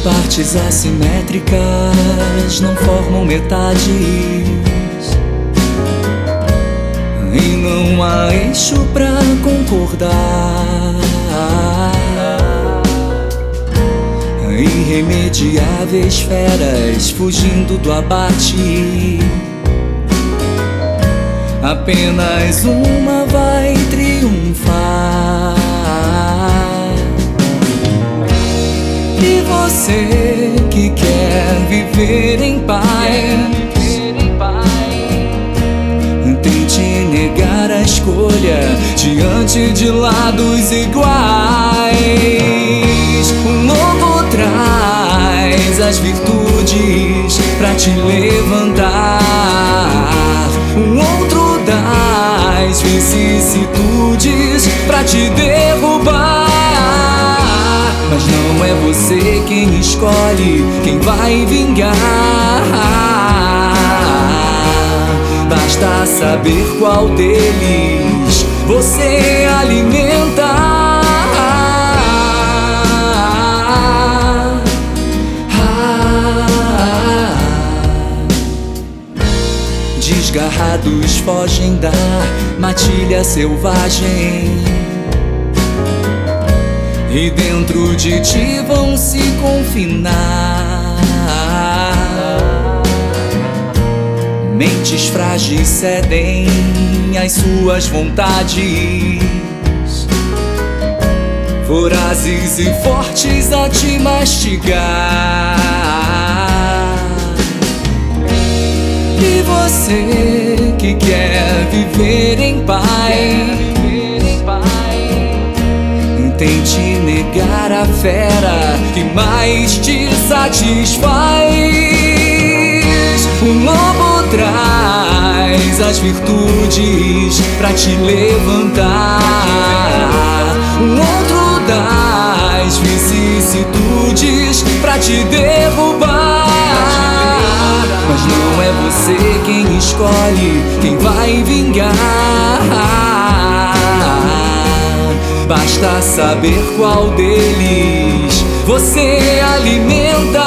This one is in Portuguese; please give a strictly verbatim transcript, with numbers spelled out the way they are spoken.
Partes assimétricas não formam metades, e não há eixo pra concordar. Irremediáveis feras fugindo do abate, apenas uma vai triunfar. E você que quer viver em paz, tente negar a escolha diante de lados iguais. Um novo traz as virtudes pra te levantar, um outro dá as vicissitudes pra te derrubar. Mas não é você quem escolhe quem vai vingar. Basta saber qual deles você alimenta. Desgarrados fogem da matilha selvagem, e dentro de ti vão se confinar. Mentes frágeis cedem às suas vontades, vorazes e fortes a te mastigar. E você que quer viver em paz, tente negar a fera que mais te satisfaz. Um lobo traz as virtudes pra te levantar, um outro dá as vicissitudes pra te derrubar. Mas não é você quem escolhe quem vai vingar. Basta saber qual deles você alimenta.